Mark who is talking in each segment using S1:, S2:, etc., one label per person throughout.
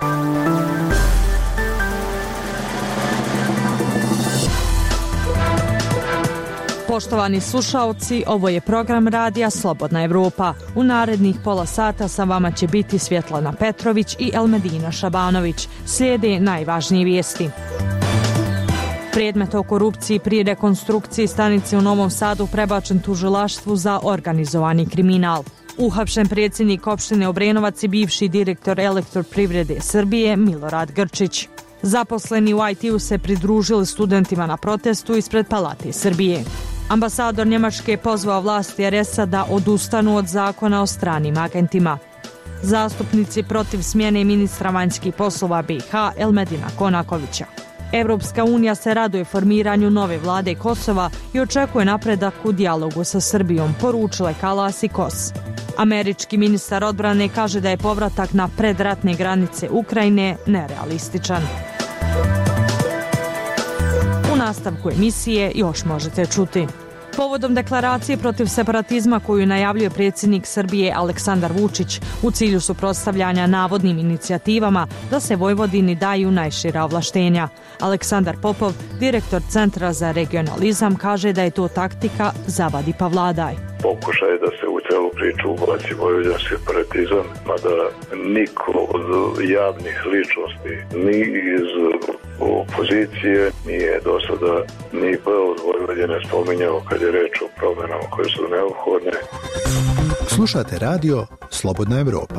S1: Poštovani slušaoci, ovo je program radija Slobodna Evropa. U narednih pola sata sa vama će biti Svjetlana Petrović i Elmedina Šabanović. Slijede najvažnije vijesti. Predmet o korupciji pri rekonstrukciji stanice u Novom Sadu prebačen tužilaštvu za organizovani kriminal. Uhapšen predsjednik opštine Obrenovac i bivši direktor Elektroprivrede Srbije Milorad Grčić. Zaposleni u IT-u se pridružili studentima na protestu ispred Palate Srbije. Ambasador Njemačke pozvao vlasti RS-a da odustanu od zakona o stranim agentima. Zastupnici protiv smjene ministra vanjskih poslova BiH Elmedina Konakovića. Evropska unija se raduje formiranju nove vlade Kosova i očekuje napredak u dijalogu sa Srbijom, poručile Kalas i Kos. Američki ministar odbrane kaže da je povratak na predratne granice Ukrajine nerealističan. U nastavku emisije još možete čuti. Povodom deklaracije protiv separatizma koju najavljuje predsjednik Srbije Aleksandar Vučić u cilju suprotstavljanja navodnim inicijativama da se Vojvodini daju najšira ovlaštenja. Aleksandar Popov, direktor Centra za regionalizam, kaže da je to taktika zavadi pa vladaj.
S2: Pokušaj da se u celu priču ubaci vojvođanski separatizam, mada niko od javnih ličnosti ni iz opozicije nije do sada ni od Vojvodine spominjao kad je reč o promjenama koje su neophodne.
S3: Slušate radio Slobodna Evropa.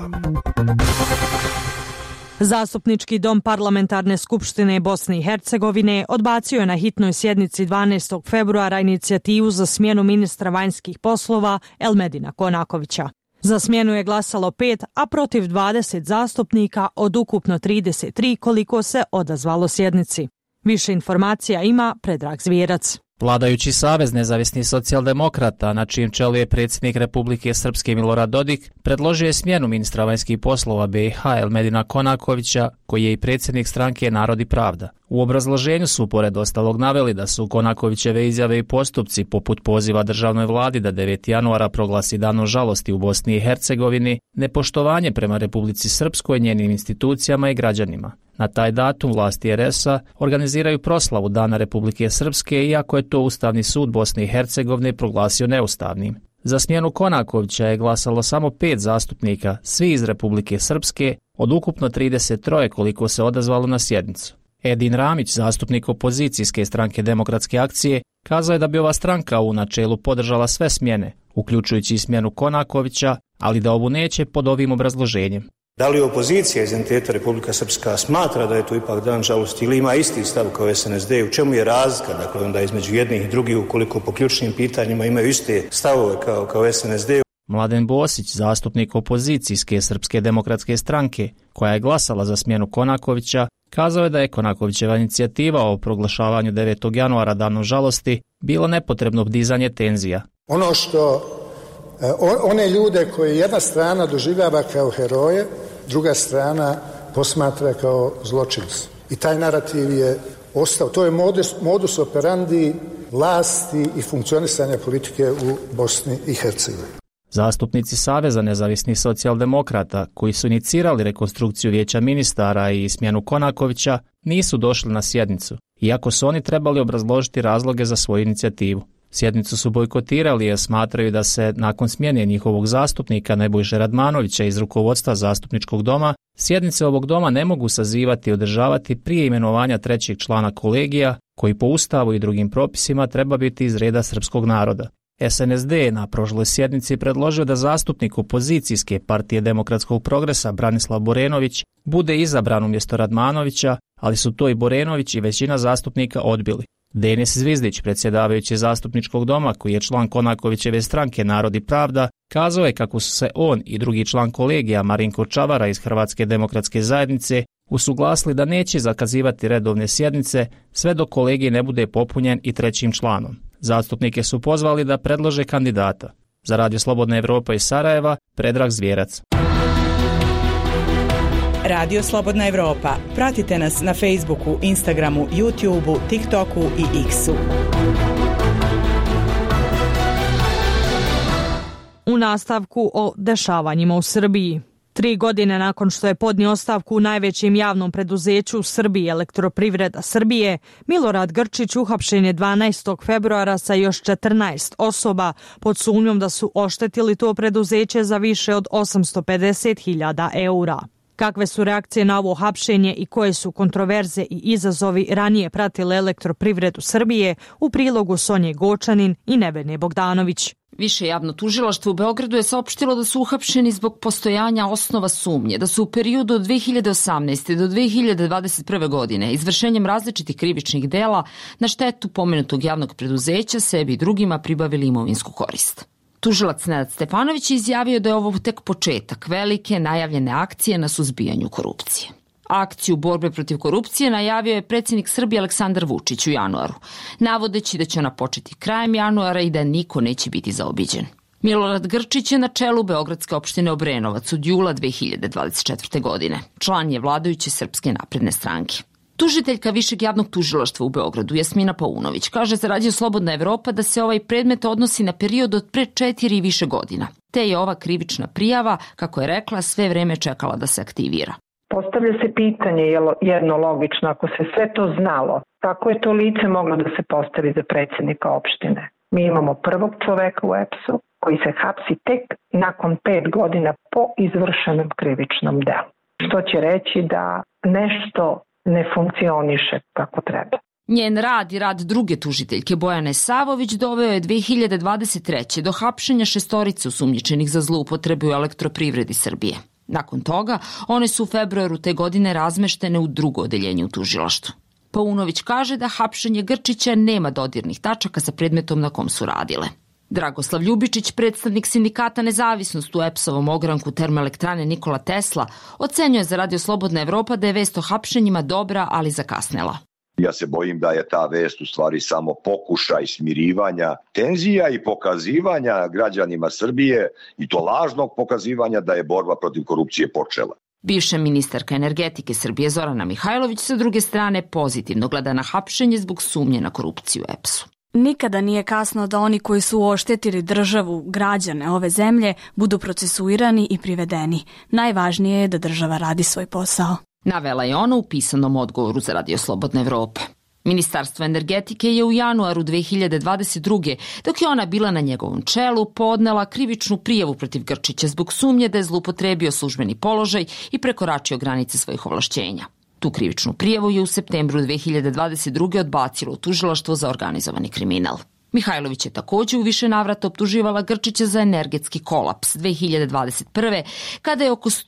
S1: Zastupnički dom Parlamentarne skupštine Bosne i Hercegovine odbacio je na hitnoj sjednici 12. februara inicijativu za smjenu ministra vanjskih poslova Elmedina Konakovića. Za smjenu je glasalo 5, a protiv 20 zastupnika od ukupno 33 koliko se odazvalo sjednici. Više informacija ima Predrag Zvijerac.
S4: Vladajući Savez nezavisnih socijaldemokrata, na čijem čelu je predsjednik Republike Srpske Milorad Dodik, predložio je smjenu ministra vanjskih poslova BiH Elmedina Konakovića, koji je i predsjednik stranke Narod i pravda. U obrazloženju su pored ostalog naveli da su Konakovićeve izjave i postupci poput poziva državnoj vladi da 9. januara proglasi danom žalosti u Bosni i Hercegovini nepoštovanje prema Republici Srpskoj, njenim institucijama i građanima. Na taj datum vlasti RS-a organiziraju proslavu Dana Republike Srpske, iako je to Ustavni sud Bosne i Hercegovine proglasio neustavnim. Za smjenu Konakovića je glasalo samo 5 zastupnika, svi iz Republike Srpske, od ukupno 33 koliko se odazvalo na sjednicu. Edin Ramić, zastupnik opozicijske stranke Demokratske akcije, kazao je da bi ova stranka u načelu podržala sve smjene, uključujući i smjenu Konakovića, ali da ovu neće pod ovim obrazloženjem.
S5: Da li opozicija iz entiteta Republika Srpska smatra da je to ipak dan žalosti ili ima isti stav kao SNSD? U čemu je razlika, dakle, onda između jednih i drugih, ukoliko po ključnim pitanjima imaju iste stavove kao SNSD?
S4: Mladen Bosić, zastupnik opozicijske Srpske demokratske stranke, koja je glasala za smjenu Konakovića, kazao je da je Konakovićeva inicijativa o proglašavanju 9. januara danom žalosti bilo nepotrebno dizanje tenzija.
S6: Ono što one ljude koje jedna strana doživljava kao heroje, druga strana posmatra kao zločince. I taj narativ je ostao. To je modus operandi vlasti i funkcionisanja politike u Bosni i Hercegovini.
S4: Zastupnici Saveza nezavisnih socijaldemokrata, koji su inicirali rekonstrukciju vijeća ministara i smjenu Konakovića, nisu došli na sjednicu, iako su oni trebali obrazložiti razloge za svoju inicijativu. Sjednicu su bojkotirali jer smatraju da se nakon smjene njihovog zastupnika Nebojše Radmanovića iz rukovodstva zastupničkog doma, sjednice ovog doma ne mogu sazivati i održavati prije imenovanja 3. člana kolegija, koji po Ustavu i drugim propisima treba biti iz reda srpskog naroda. SNSD je na prošloj sjednici predložio da zastupnik opozicijske partije Demokratskog progresa Branislav Borenović bude izabran umjesto Radmanovića, ali su to i Borenović i većina zastupnika odbili. Denis Zvizdić, predsjedavajući zastupničkog doma, koji je član Konakovićeve stranke Narod i pravda, kazao je kako su se on i drugi član kolegija Marinko Čavara iz Hrvatske demokratske zajednice usuglasili da neće zakazivati redovne sjednice sve dok kolegij ne bude popunjen i 3. članom. Zastupnike su pozvali da predlože kandidata. Za Radio Slobodna Evropa iz Sarajeva, Predrag Zvijerac.
S7: Radio Slobodna Evropa. Pratite nas na Facebooku, Instagramu, YouTubeu, TikToku i X-u.
S1: U nastavku o dešavanjima u Srbiji. 3 godine nakon što je podnio ostavku u najvećem javnom preduzeću u Srbiji Elektroprivreda Srbije, Milorad Grčić uhapšen je 12. februara sa još 14 osoba pod sumnjom da su oštetili to preduzeće za više od 850.000 eura. Kakve su reakcije na ovo hapšenje i koje su kontroverze i izazovi ranije pratile Elektroprivredu Srbije, u prilogu Sonje Gočanin i Nevene Bogdanović.
S8: Više javno tužilaštvo u Beogradu je saopštilo da su uhapšeni zbog postojanja osnova sumnje da su u periodu od 2018. do 2021. godine izvršenjem različitih krivičnih dela na štetu pomenutog javnog preduzeća sebi i drugima pribavili imovinsku korist. Tužilac Nenad Stefanović je izjavio da je ovo tek početak velike najavljene akcije na suzbijanju korupcije. Akciju borbe protiv korupcije najavio je predsjednik Srbije Aleksandar Vučić u januaru, navodeći da će ona početi krajem januara i da niko neće biti zaobiđen. Milorad Grčić je na čelu Beogradske opštine Obrenovac od jula 2024. godine. Član je vladajuće Srpske napredne stranke. Tužiteljka Višeg javnog tužilaštva u Beogradu, Jasmina Paunović, kaže za Radio Slobodna Evropa da se ovaj predmet odnosi na period od pre 4 i više godina, te je ova krivična prijava, kako je rekla, sve vreme čekala da se aktivira.
S9: Postavlja se pitanje jedno logično, ako se sve to znalo, kako je to lice moglo da se postavi za predsjednika opštine? Mi imamo prvog čoveka u EPS-u koji se hapsi tek nakon 5 godina po izvršenom krivičnom delu. Što će reći da nešto ne funkcioniše kako treba.
S8: Njen rad i rad druge tužiteljke Bojane Savović doveo je 2023. do hapšenja 6 osumnjičenih za zloupotrebu u Elektroprivredi Srbije. Nakon toga, one su u februaru te godine razmeštene u drugo odeljenje u tužilaštvu. Paunović kaže da hapšenje Grčića nema dodirnih tačaka sa predmetom na kom su radile. Dragoslav Ljubičić, predstavnik sindikata Nezavisnost u EPS-ovom ogranku termoelektrane Nikola Tesla, ocenjuje za Radio Slobodna Evropa da je vest o hapšenjima dobra, ali zakasnela.
S10: Ja se bojim da je ta vest u stvari samo pokušaj smirivanja tenzija i pokazivanja građanima Srbije, i to lažnog pokazivanja da je borba protiv korupcije počela.
S8: Bivša ministarka energetike Srbije Zorana Mihajlović sa druge strane pozitivno gleda na hapšenje zbog sumnje na korupciju u EPS-u.
S11: Nikada nije kasno da oni koji su oštetili državu, građane ove zemlje, budu procesuirani i privedeni. Najvažnije je da država radi svoj posao.
S8: Navela je ona u pisanom odgovoru za Radio Slobodna Evropa. Ministarstvo energetike je u januaru 2022. dok je ona bila na njegovom čelu podnela krivičnu prijavu protiv Grčića zbog sumnje da je zloupotrebio službeni položaj i prekoračio granice svojih ovlašćenja. Tu krivičnu prijavu je u septembru 2022. odbacilo tužilaštvo za organizovani kriminal. Mihajlović je također u više navrata optuživala Grčića za energetski kolaps 2021. kada je oko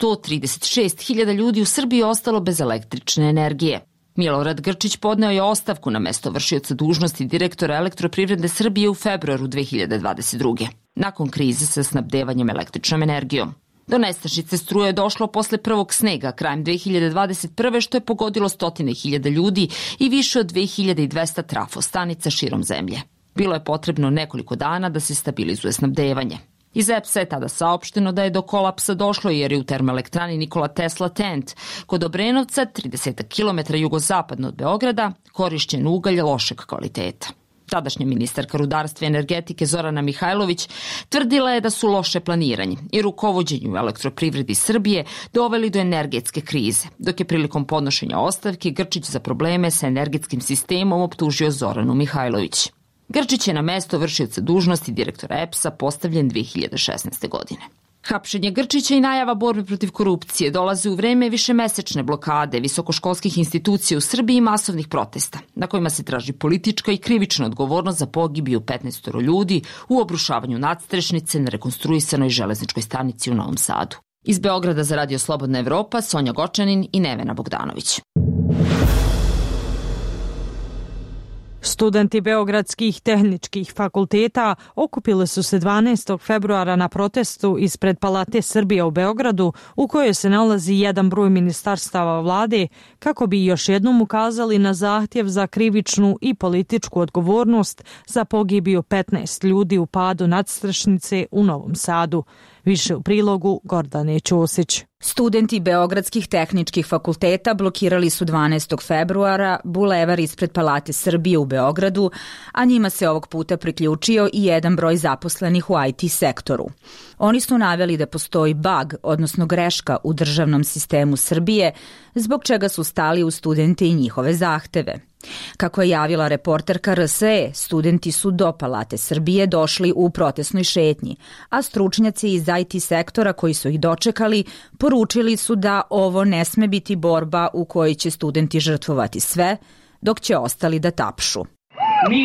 S8: 136.000 ljudi u Srbiji ostalo bez električne energije. Milorad Grčić podneo je ostavku na mesto vršioca dužnosti direktora Elektroprivrede Srbije u februaru 2022. nakon krize sa snabdevanjem električnom energijom. Do nestašice struje je došlo posle prvog snega krajem 2021. što je pogodilo 100.000 ljudi i više od 2.200 trafostanica širom zemlje. Bilo je potrebno nekoliko dana da se stabilizuje snabdevanje. Iz EPS-a je tada saopšteno da je do kolapsa došlo jer je u termoelektrani Nikola Tesla Tent kod Obrenovca, 30 km jugozapadno od Beograda, korišćen ugalj lošeg kvaliteta. Tadašnja ministarka rudarstva i energetike Zorana Mihajlović tvrdila je da su loše planiranje i rukovođenje u Elektroprivredi Srbije doveli do energetske krize, dok je prilikom podnošenja ostavke Grčić za probleme sa energetskim sistemom optužio Zoranu Mihajlović. Grčić je na mesto vršioca dužnosti direktora EPS-a postavljen 2016. godine. Hapšenje Grčića i najava borbe protiv korupcije dolazi u vreme višemesečne blokade visokoškolskih institucija u Srbiji i masovnih protesta, na kojima se traži politička i krivična odgovornost za pogibiju 15 ljudi u obrušavanju nadstrešnice na rekonstruisanoj železničkoj stanici u Novom Sadu. Iz Beograda za Radio Slobodna Evropa, Sonja Gočanin i Nevena Bogdanović.
S1: Studenti beogradskih tehničkih fakulteta okupili su se 12. februara na protestu ispred Palate Srbije u Beogradu, u kojoj se nalazi jedan broj ministarstava vlade, kako bi još jednom ukazali na zahtjev za krivičnu i političku odgovornost za pogibiju 15 ljudi u padu nadstrešnice u Novom Sadu. Više u prilogu Gordane Ćosić.
S12: Studenti Beogradskih tehničkih fakulteta blokirali su 12. februara bulevar ispred Palate Srbije u Beogradu, a njima se ovog puta priključio i jedan broj zaposlenih u IT sektoru. Oni su naveli da postoji bug, odnosno greška u državnom sistemu Srbije, zbog čega su stali u studente i njihove zahteve. Kako je javila reporterka RSE, studenti su do Palate Srbije došli u protestnoj šetnji, a stručnjaci iz IT sektora koji su ih dočekali poručili su da ovo ne sme biti borba u kojoj će studenti žrtvovati sve, dok će ostali da tapšu.
S13: Mi,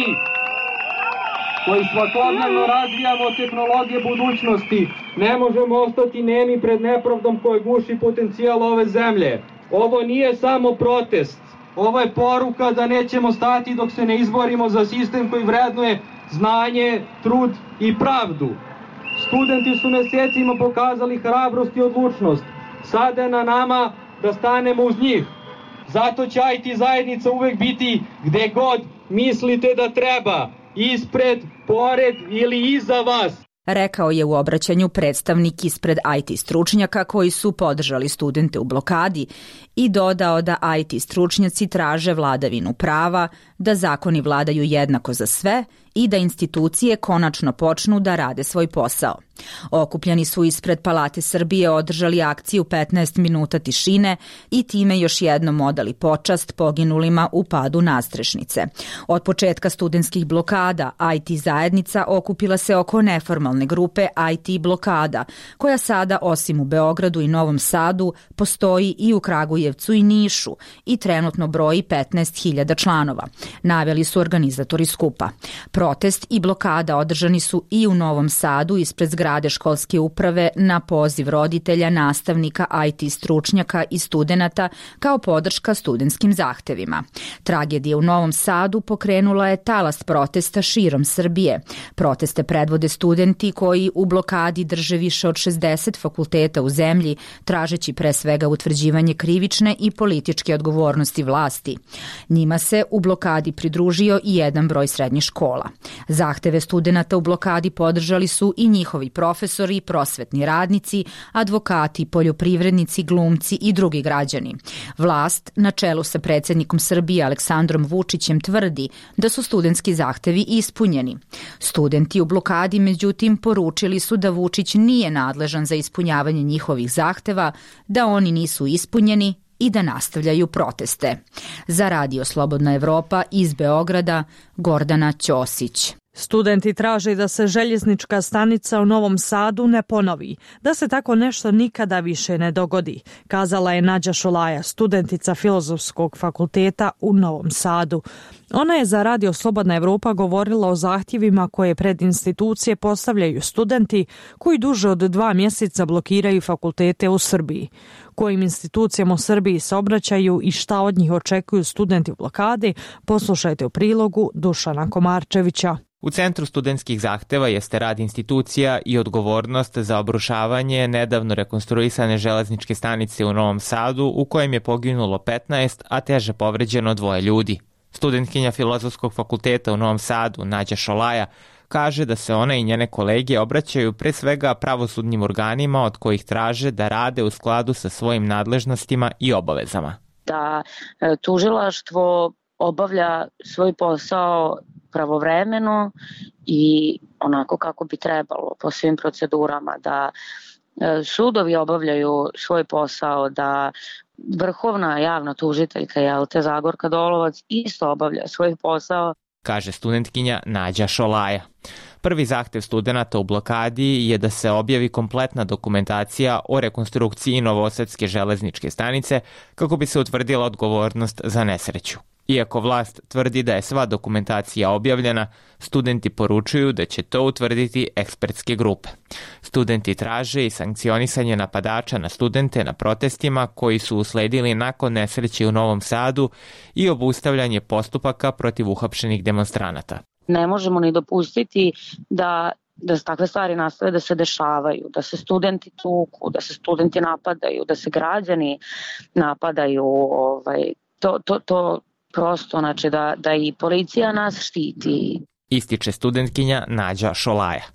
S13: koji svakodnevno razvijamo tehnologije budućnosti, ne možemo ostati nemi pred nepravdom koja guši potencijal ove zemlje. Ovo nije samo protest. Ovo je poruka da nećemo stati dok se ne izborimo za sistem koji vrednuje znanje, trud i pravdu. Studenti su mesecima pokazali hrabrost i odlučnost. Sada je na nama da stanemo uz njih. Zato će IT zajednica uvek biti gde god mislite da treba, ispred, pored ili iza vas.
S12: Rekao je u obraćanju predstavnik ispred IT stručnjaka koji su podržali studente u blokadi i dodao da IT stručnjaci traže vladavinu prava, da zakoni vladaju jednako za sve i da institucije konačno počnu da rade svoj posao. Okupljeni su ispred Palate Srbije održali akciju 15 minuta tišine i time još jednom odali počast poginulima u padu nadstrešnice. Od početka studentskih blokada IT zajednica okupila se oko neformalne grupe IT blokada, koja sada osim u Beogradu i Novom Sadu postoji i u Kragujevcu i Nišu i trenutno broji 15.000 članova, naveli su organizatori skupa. Protest i blokada održani su i u Novom Sadu ispred zgrade školske uprave na poziv roditelja, nastavnika, IT stručnjaka i studenata kao podrška studentskim zahtevima. Tragedija u Novom Sadu pokrenula je talas protesta širom Srbije. Proteste predvode studenti koji u blokadi drže više od 60 fakulteta u zemlji, tražeći pre svega utvrđivanje krivične i političke odgovornosti vlasti. Njima se u blokadi pridružio i jedan broj srednjih škola. Zahteve studenata u blokadi podržali su i njihovi profesori, prosvetni radnici, advokati, poljoprivrednici, glumci i drugi građani. Vlast, na čelu sa predsjednikom Srbije Aleksandrom Vučićem, tvrdi da su studentski zahtevi ispunjeni. Studenti u blokadi, međutim, poručili su da Vučić nije nadležan za ispunjavanje njihovih zahteva, da oni nisu ispunjeni i da nastavljaju proteste. Za Radio Slobodna Evropa iz Beograda, Gordana Ćosić.
S1: Studenti traže da se željeznička stanica u Novom Sadu ne ponovi, da se tako nešto nikada više ne dogodi, kazala je Nađa Šolaja, studentica Filozofskog fakulteta u Novom Sadu. Ona je za Radio Slobodna Evropa govorila o zahtjevima koje pred institucije postavljaju studenti koji duže od 2 mjeseca blokiraju fakultete u Srbiji. Kojim institucijama u Srbiji se obraćaju i šta od njih očekuju studenti u blokadi, poslušajte u prilogu Dušana Komarčevića.
S14: U centru studentskih zahteva jeste rad institucija i odgovornost za obrušavanje nedavno rekonstruisane železničke stanice u Novom Sadu u kojem je poginulo 15, a teže povređeno 2 ljudi. Studentkinja Filozofskog fakulteta u Novom Sadu, Nađa Šolaja, kaže da se ona i njene kolege obraćaju pre svega pravosudnim organima od kojih traže da rade u skladu sa svojim nadležnostima i obavezama.
S15: Da tužilaštvo obavlja svoj posao pravovremeno i onako kako bi trebalo po svim procedurama, da sudovi obavljaju svoj posao, da vrhovna javna tužiteljka Zagorka Dolovac isto obavlja svoj posao,
S14: kaže studentkinja Nađa Šolaja. Prvi zahtev studenata u blokadi je da se objavi kompletna dokumentacija o rekonstrukciji Novosadske železničke stanice kako bi se utvrdila odgovornost za nesreću. Iako vlast tvrdi da je sva dokumentacija objavljena, studenti poručuju da će to utvrditi ekspertske grupe. Studenti traže i sankcionisanje napadača na studente na protestima koji su usledili nakon nesreće u Novom Sadu i obustavljanje postupaka protiv uhapšenih demonstranata.
S15: Ne možemo ni dopustiti da takve stvari nastave da se dešavaju, da se studenti tuku, da se studenti napadaju, da se građani napadaju. To prosto, znači da i policija nas štiti.
S14: Ističe studentkinja Nađa Šolaja.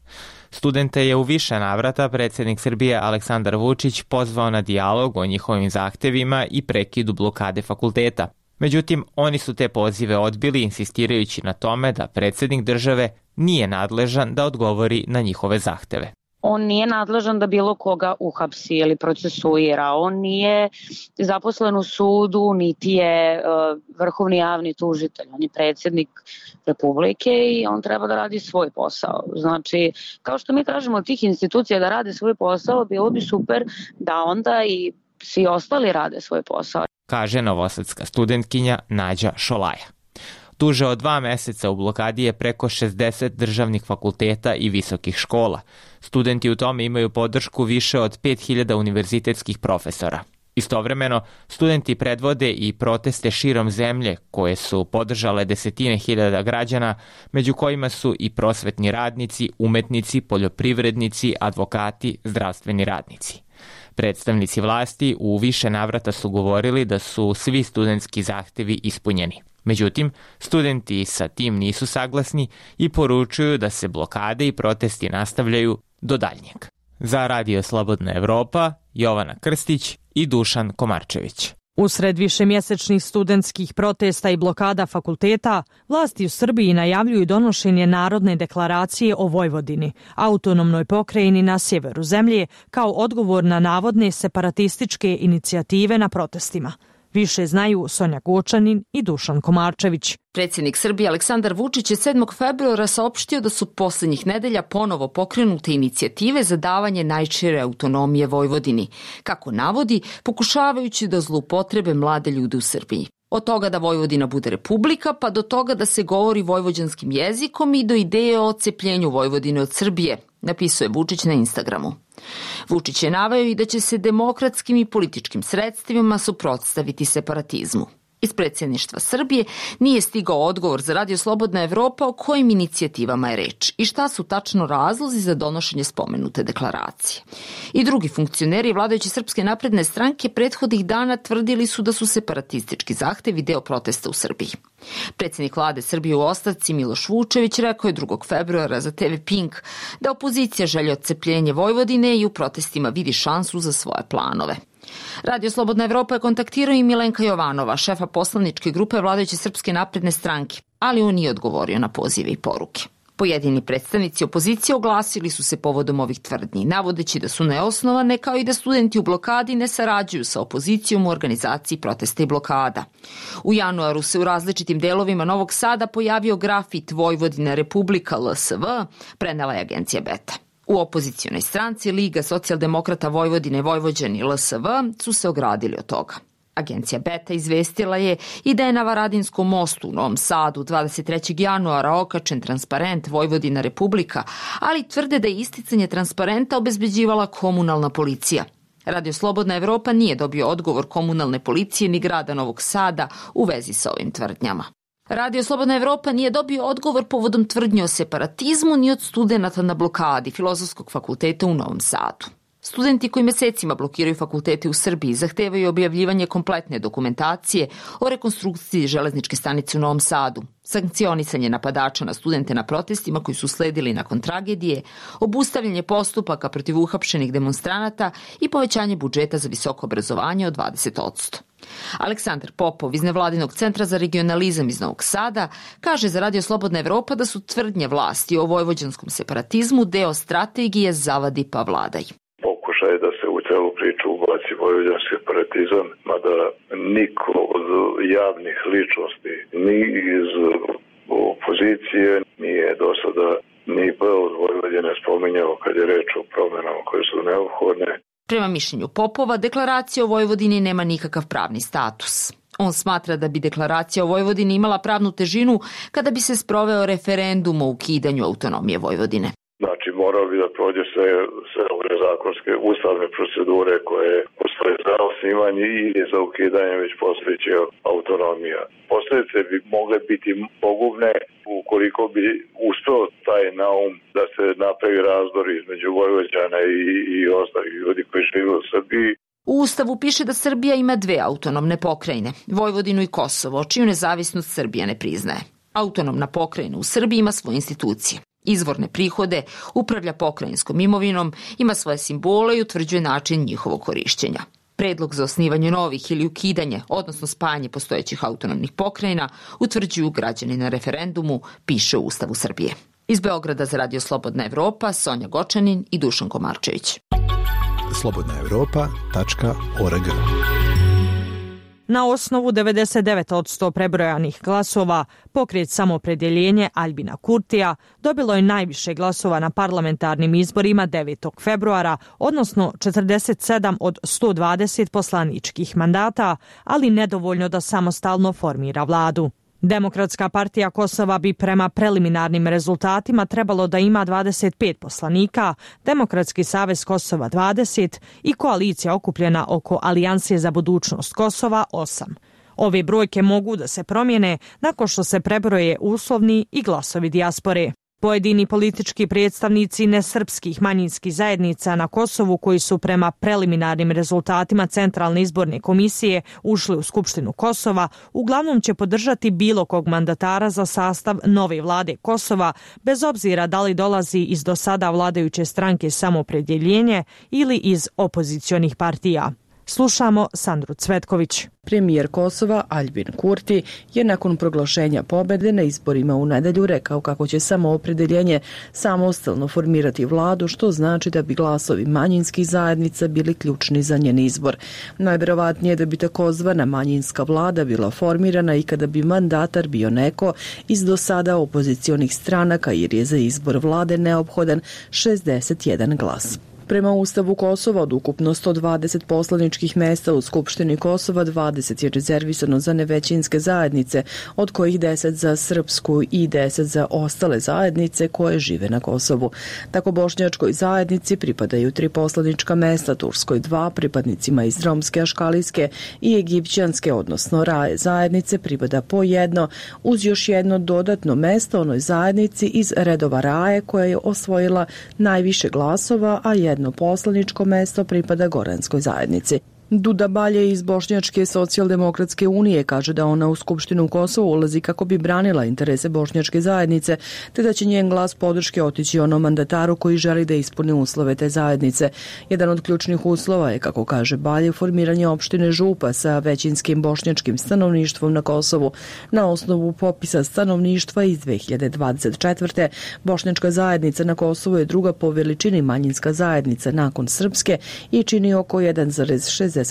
S14: Studente je u više navrata predsjednik Srbije Aleksandar Vučić pozvao na dijalog o njihovim zahtevima i prekidu blokade fakulteta. Međutim, oni su te pozive odbili, insistirajući na tome da predsjednik države nije nadležan da odgovori na njihove zahteve.
S15: On nije nadležan da bilo koga uhapsi ili procesuira. On nije zaposlen u sudu, niti je vrhovni javni tužitelj. On je predsjednik Republike i on treba da radi svoj posao. Znači, kao što mi tražimo od tih institucija da rade svoj posao, bilo bi super da onda i svi ostali rade svoj posao,
S14: kaže novosadska studentkinja Nađa Šolaja. Duže od 2 meseca u blokadi je preko 60 državnih fakulteta i visokih škola. Studenti u tome imaju podršku više od 5000 univerzitetskih profesora. Istovremeno, studenti predvode i proteste širom zemlje koje su podržale desetine hiljada građana, među kojima su i prosvetni radnici, umetnici, poljoprivrednici, advokati, zdravstveni radnici. Predstavnici vlasti u više navrata su govorili da su svi studentski zahtevi ispunjeni. Međutim, studenti sa tim nisu saglasni i poručuju da se blokade i protesti nastavljaju do daljnjeg. Za Radio Slobodna Evropa, Jovana Krstić i Dušan Komarčević.
S1: Usred višemjesečnih studentskih protesta i blokada fakulteta, vlasti u Srbiji najavljuju donošenje Narodne deklaracije o Vojvodini, autonomnoj pokrajini na sjeveru zemlje, kao odgovor na navodne separatističke inicijative na protestima. Više znaju Sonja Gočanin i Dušan Komarčević.
S8: Predsjednik Srbije Aleksandar Vučić je 7. februara saopštio da su posljednjih nedelja ponovo pokrenute inicijative za davanje najšire autonomije Vojvodini, kako navodi, pokušavajući da zloupotrebe mlade ljude u Srbiji. Od toga da Vojvodina bude republika, pa do toga da se govori vojvođanskim jezikom i do ideje o odcepljenju Vojvodine od Srbije, napisuje Vučić na Instagramu. Vučić je naveo i da će se demokratskim i političkim sredstvima suprotstaviti separatizmu. Iz predsjedništva Srbije nije stigao odgovor za Radio Slobodna Evropa o kojim inicijativama je reč i šta su tačno razlozi za donošenje spomenute deklaracije. I drugi funkcioneri vladajuće Srpske napredne stranke prethodnih dana tvrdili su da su separatistički zahtevi deo protesta u Srbiji. Predsjednik vlade Srbije u ostavci Miloš Vučević rekao je 2. februara za TV Pink da opozicija želi odcepljenje Vojvodine i u protestima vidi šansu za svoje planove. Radio Slobodna Evropa je kontaktirao i Milenka Jovanova, šefa poslaničke grupe vladajuće Srpske napredne stranke, ali on nije odgovorio na pozive i poruke. Pojedini predstavnici opozicije oglasili su se povodom ovih tvrdnji, navodeći da su neosnovane, kao i da studenti u blokadi ne sarađuju sa opozicijom u organizaciji protesta i blokada. U januaru se u različitim delovima Novog Sada pojavio grafit Vojvodina Republika LSV, prenela je agencija Beta. U opozicionoj stranci Liga socijaldemokrata Vojvodine Vojvođani LSV su se ogradili od toga. Agencija Beta izvestila je i da je na Varadinskom mostu u Novom Sadu 23. januara okačen transparent Vojvodina Republika, ali tvrde da je isticanje transparenta obezbeđivala komunalna policija. Radio Slobodna Evropa nije dobio odgovor komunalne policije ni grada Novog Sada u vezi sa ovim tvrdnjama. Radio Slobodna Evropa nije dobio odgovor povodom tvrdnje o separatizmu ni od studenata na blokadi Filozofskog fakulteta u Novom Sadu. Studenti koji mesecima blokiraju fakultete u Srbiji zahtevaju objavljivanje kompletne dokumentacije o rekonstrukciji železničke stanice u Novom Sadu, sankcionisanje napadača na studente na protestima koji su sledili nakon tragedije, obustavljanje postupaka protiv uhapšenih demonstranata i povećanje budžeta za visoko obrazovanje od 20%. Aleksandar Popov iz Nevladinog centra za regionalizam iz Novog Sada kaže za Radio Slobodna Evropa da su tvrdnje vlasti o vojvođanskom separatizmu deo strategije zavadi pa vladaj.
S2: Pokušaj da se u celu priču ubaci vojvođanski separatizam, mada niko od javnih ličnosti ni iz opozicije nije do sada ni od Vojvodine spominjao kad je reč o promjenama koje su neophodne.
S8: Prema mišljenju Popova, deklaracija o Vojvodini nema nikakav pravni status. On smatra da bi deklaracija o Vojvodini imala pravnu težinu kada bi se sproveo referendum o ukidanju autonomije Vojvodine.
S2: Znači, morao bi da prođe sve ove zakonske ustavne procedure koje postoje za osnivanje i za ukidanje već postojeće autonomija. Posljedice bi mogle biti pogubne ukoliko bi uspeo taj naum da se napravi razdor između Vojvođana i ostalih ljudi koji žive u Srbiji.
S8: U Ustavu piše da Srbija ima 2 autonomne pokrajine, Vojvodinu i Kosovo, čiju nezavisnost Srbija ne priznaje. Autonomna pokrajina u Srbiji ima svoje institucije. Izvorne prihode, upravlja pokrajinskom imovinom, ima svoje simbole i utvrđuje način njihovog korišćenja. Predlog za osnivanje novih ili ukidanje, odnosno spajanje postojećih autonomnih pokrajina, utvrđuju građani na referendumu, piše u Ustavu Srbije. Iz Beograda za Radio Slobodna Evropa, Sonja Gočanin i Dušan Komarčević.
S3: slobodnaevropa.org.
S1: Na osnovu 99% prebrojanih glasova, pokret Samoopredjeljenje Aljbina Kurtija dobilo je najviše glasova na parlamentarnim izborima 9. februara, odnosno 47 od 120 poslaničkih mandata, ali nedovoljno da samostalno formira vladu. Demokratska partija Kosova bi prema preliminarnim rezultatima trebalo da ima 25 poslanika, Demokratski savez Kosova 20 i koalicija okupljena oko Alijanse za budućnost Kosova 8. Ove brojke mogu da se promijene nakon što se prebroje uslovni i glasovi dijaspore. Pojedini politički predstavnici nesrpskih manjinskih zajednica na Kosovu koji su prema preliminarnim rezultatima Centralne izborne komisije ušli u Skupštinu Kosova, uglavnom će podržati bilo kog mandatara za sastav nove vlade Kosova, bez obzira da li dolazi iz do sada vladajuće stranke Samoopredjeljenje ili iz opozicionih partija. Slušamo Sandru Cvetković.
S16: Premijer Kosova Aljbin Kurti je nakon proglašenja pobede na izborima u nedelju rekao kako će Samoopredjeljenje samostalno formirati vladu, što znači da bi glasovi manjinskih zajednica bili ključni za njen izbor. Najverovatnije da bi takozvana manjinska vlada bila formirana i kada bi mandatar bio neko iz do sada opozicionih stranaka, jer je za izbor vlade neophodan 61 glas. Prema Ustavu Kosova od ukupno 120 poslaničkih mesta u Skupštini Kosova 20 je rezervisano za nevećinske zajednice, od kojih 10 za srpsku i 10 za ostale zajednice koje žive na Kosovu. Tako bošnjačkoj zajednici pripadaju 3 poslanička mesta, turskoj 2, pripadnicima iz romske, aškalijske i egipćanske, odnosno raje zajednice pripada po jedno, uz još jedno dodatno mesto onoj zajednici iz redova raje koja je osvojila najviše glasova, a jedno poslaničko mesto pripada Goranskoj zajednici. Duda Balje iz Bošnjačke socijaldemokratske unije kaže da ona u Skupštinu Kosova ulazi kako bi branila interese bošnjačke zajednice, te da će njen glas podrške otići onom mandataru koji želi da ispuni uslove te zajednice. Jedan od ključnih uslova je, kako kaže Balje, formiranje opštine Župa sa većinskim bošnjačkim stanovništvom na Kosovu. Na osnovu popisa stanovništva iz 2024. bošnjačka zajednica na Kosovu je druga po veličini manjinska zajednica nakon srpske i čini oko 1,69%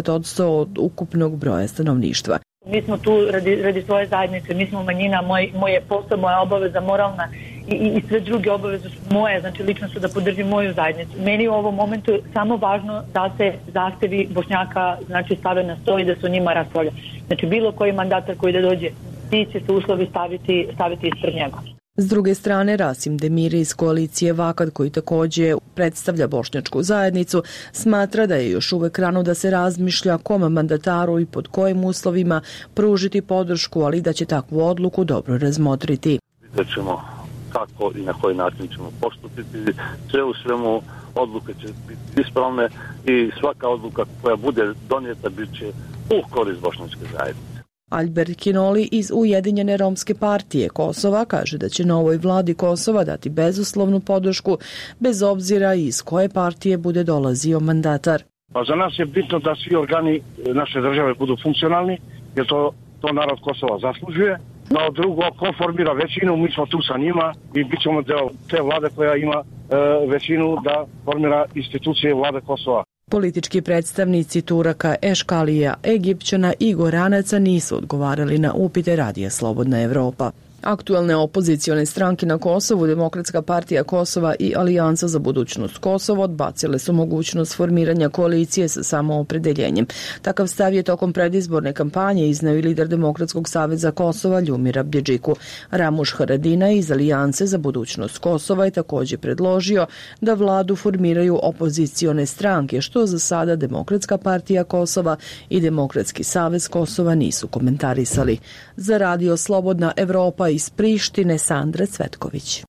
S16: od ukupnog broja stanovništva.
S17: Mi smo tu radi svoje zajednice, mi smo manjina, moje posao, moja obaveza moralna i sve druge obaveze su moje, znači lično su da podržim moju zajednicu. Meni u ovom momentu je samo važno da se zahtevi Bošnjaka znači stave na sto i da se o njima raspravlja. Znači bilo koji mandatar koji da dođe, ti će se uslovi staviti ispred njega.
S16: S druge strane, Rasim Demiri iz koalicije Vakad, koji također predstavlja bošnjačku zajednicu, smatra da je još uvek rano da se razmišlja kom mandataru i pod kojim uslovima pružiti podršku, ali da će takvu odluku dobro razmotriti.
S18: Vidjet ćemo kako i na koji način ćemo postupiti. Sve u svemu odluke će biti ispravne i svaka odluka koja bude donijeta bit će u korist bošnjačke zajednice.
S16: Albert Kinoli iz Ujedinjene romske partije Kosova kaže da će novoj vladi Kosova dati bezuslovnu podršku bez obzira iz koje partije bude dolazio mandatar.
S19: Pa za nas je bitno da svi organi naše države budu funkcionalni, jer to narod Kosova zaslužuje. No drugo, ko formira većinu, mi smo tu sa njima i bit ćemo deo te vlade koja ima većinu da formira institucije vlade Kosova.
S16: Politički predstavnici Turaka, Eškalija, Egipćana i Goranaca nisu odgovarali na upite Radija Slobodna Evropa. Aktualne opozicione stranke na Kosovu, Demokratska partija Kosova i Alijansa za budućnost Kosova odbacile su mogućnost formiranja koalicije sa Samoopredjeljenjem. Takav stav je tokom predizborne kampanje izneo i lider Demokratskog saveza Kosova Ljumir Abdjedžiku. Ramuš Haradina iz Alijanse za budućnost Kosova je također predložio da vladu formiraju opozicione stranke, što za sada Demokratska partija Kosova i Demokratski savez Kosova nisu komentarisali. Za Radio Slobodna Evropa iz Prištine, Sandra Cvetković.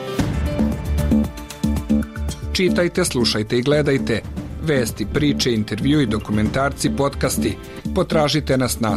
S20: Čitajte, slušajte i gledajte vesti, priče, intervju i dokumentarci, podcasti. Potražite nas na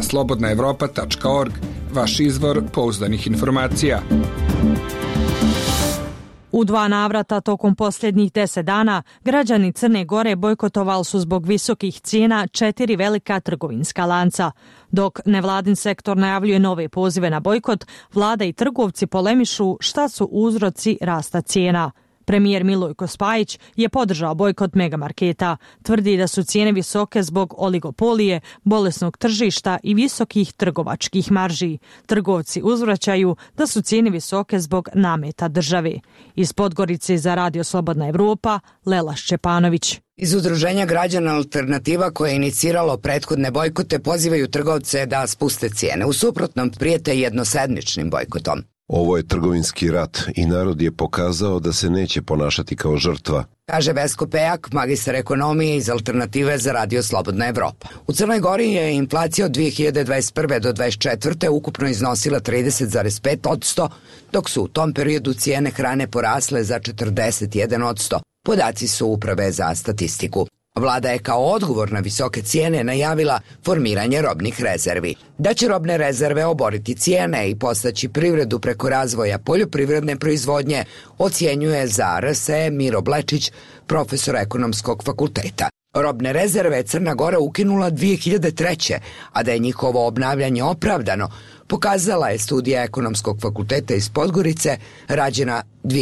S20: slobodnaevropa.org, vaš izvor pouzdanih informacija.
S1: U 2 navrata tokom posljednjih 10 dana građani Crne Gore bojkotovali su zbog visokih cijena 4 velika trgovinska lanca. Dok nevladin sektor najavljuje nove pozive na bojkot, vlada i trgovci polemišu šta su uzroci rasta cijena. Premijer Milojko Spajić je podržao bojkot megamarketa. Tvrdi da su cijene visoke zbog oligopolije, bolesnog tržišta i visokih trgovačkih marži. Trgovci uzvraćaju da su cijene visoke zbog nameta države. Iz Podgorice za Radio Slobodna Evropa, Lela Šćepanović.
S21: Iz Udruženja građana Alternativa koje je iniciralo prethodne bojkote pozivaju trgovce da spuste cijene. U suprotnom prijete jednosedmičnim bojkotom.
S22: Ovo je trgovinski rat i narod je pokazao da se neće ponašati kao žrtva,
S21: kaže Vesko Pejak, magistar ekonomije iz Alternative za Radio Slobodna Evropa. U Crnoj Gori je inflacija od 2021. do 2024. ukupno iznosila 30,5%, dok su u tom periodu cijene hrane porasle za 41%. Podaci su Uprave za statistiku. Vlada je kao odgovor na visoke cijene najavila formiranje robnih rezervi. Da će robne rezerve oboriti cijene i postaći privredu preko razvoja poljoprivredne proizvodnje, ocjenjuje za RSE Miro Blečić, profesor ekonomskog fakulteta. Robne rezerve Crna Gora ukinula 2003. a da je njihovo obnavljanje opravdano, pokazala je studija ekonomskog fakulteta iz Podgorice, rađena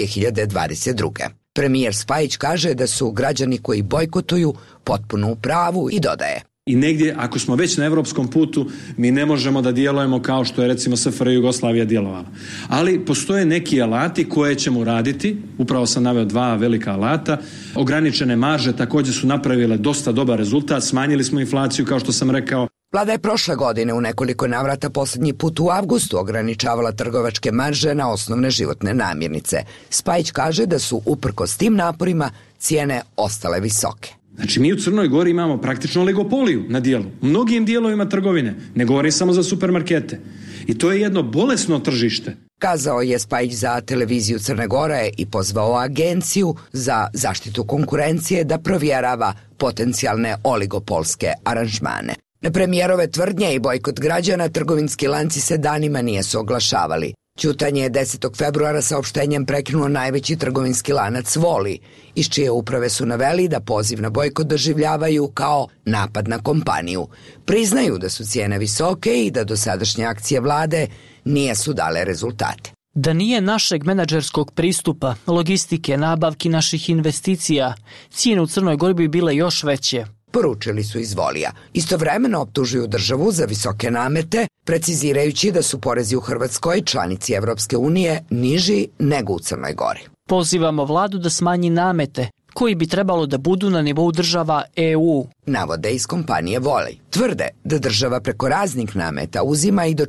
S21: 2022. Premijer Spajić kaže da su građani koji bojkotuju potpuno u pravu i dodaje.
S23: I negdje, ako smo već na evropskom putu, mi ne možemo da djelujemo kao što je recimo SFRJ Jugoslavija djelovala. Ali postoje neki alati koje ćemo raditi, upravo sam naveo 2 velika alata. Ograničene marže također su napravile dosta dobar rezultat, smanjili smo inflaciju kao što sam rekao.
S21: Vlada je prošle godine u nekoliko navrata posljednji put u avgustu ograničavala trgovačke marže na osnovne životne namirnice. Spajić kaže da su uprkos tim naporima cijene ostale visoke.
S23: Znači mi u Crnoj Gori imamo praktično oligopoliju na dijelu. U mnogim dijelovima trgovine, ne govorim samo za supermarkete. I to je jedno bolesno tržište.
S21: Kazao je Spajić za televiziju Crne Gore i pozvao Agenciju za zaštitu konkurencije da provjerava potencijalne oligopolske aranžmane. Na premijerove tvrdnje i bojkot građana trgovinski lanci se danima nisu oglašavali. Ćutanje je 10. februara saopštenjem prekinuo najveći trgovinski lanac Voli, iz čije uprave su naveli da poziv na bojkot doživljavaju kao napad na kompaniju. Priznaju da su cijene visoke i da dosadašnje akcije vlade nisu dale rezultate.
S24: Da nije našeg menadžerskog pristupa, logistike, nabavki naših investicija, cijene u Crnoj Gori bi bile još veće.
S21: Poručili su iz Volija. Istovremeno optužuju državu za visoke namete, precizirajući da su porezi u Hrvatskoj, članici Evropske unije, niži nego u Crnoj Gori.
S24: Pozivamo vladu da smanji namete, koji bi trebalo da budu na nivou država EU.
S21: Navode iz kompanije Volej. Tvrde da država preko raznih nameta uzima i do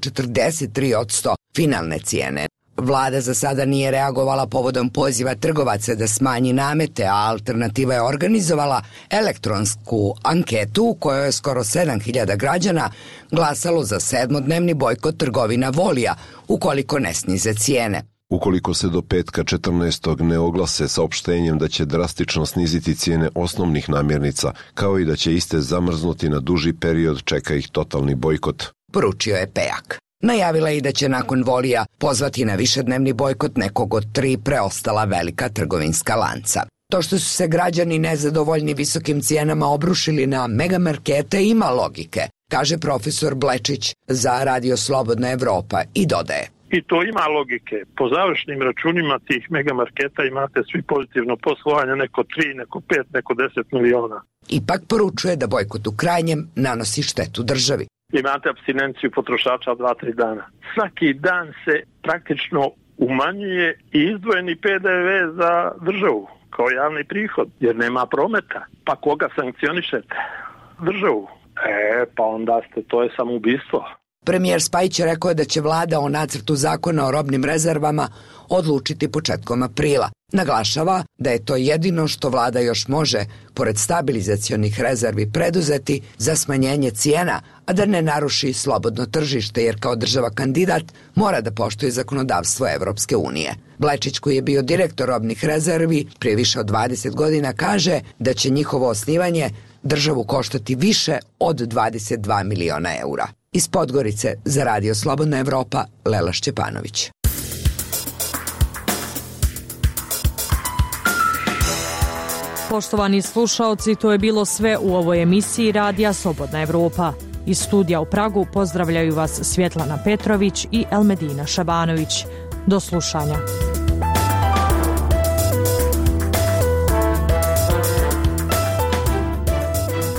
S21: 43% finalne cijene. Vlada za sada nije reagovala povodom poziva trgovaca da smanji namete, a Alternativa je organizovala elektronsku anketu u kojoj je skoro 7.000 građana glasalo za 7-dnevni bojkot trgovina Volija ukoliko ne snize cijene.
S22: Ukoliko se do petka 14. ne oglase saopštenjem da će drastično sniziti cijene osnovnih namirnica, kao i da će iste zamrznuti na duži period, čeka ih totalni bojkot,
S21: poručio je Pejak. Najavila je i da će nakon Volija pozvati na višednevni bojkot nekog od 3 preostala velika trgovinska lanca. To što su se građani nezadovoljni visokim cijenama obrušili na megamarkete ima logike, kaže profesor Blečić za Radio Slobodna Evropa i dodaje.
S25: I to ima logike. Po završnim računima tih megamarketa imate svi pozitivno poslovanje, neko 3, neko 5, neko 10 miliona.
S21: Ipak poručuje da bojkot u krajnjem nanosi štetu državi.
S25: Imate apstinenciju potrošača 2-3 dana. Svaki dan se praktično umanjuje i izdvojeni PDV za državu kao javni prihod, jer nema prometa. Pa koga sankcionišete? Državu. Pa onda to je samoubistvo.
S21: Premijer Spajić je rekao da će vlada o nacrtu zakona o robnim rezervama odlučiti početkom aprila. Naglašava da je to jedino što vlada još može, pored stabilizacionih rezervi, preduzeti za smanjenje cijena, a da ne naruši slobodno tržište, jer kao država kandidat mora da poštuje zakonodavstvo Evropske unije. Blečić, koji je bio direktor robnih rezervi prije više od 20 godina, kaže da će njihovo osnivanje državu koštati više od 22 miliona eura. Iz Podgorice za Radio Slobodna Evropa, Lela Šćepanović.
S1: Poštovani slušaoci, to je bilo sve u ovoj emisiji Radija Slobodna Evropa. Iz studija u Pragu pozdravljaju vas Svjetlana Petrović i Elmedina Šabanović. Do slušanja.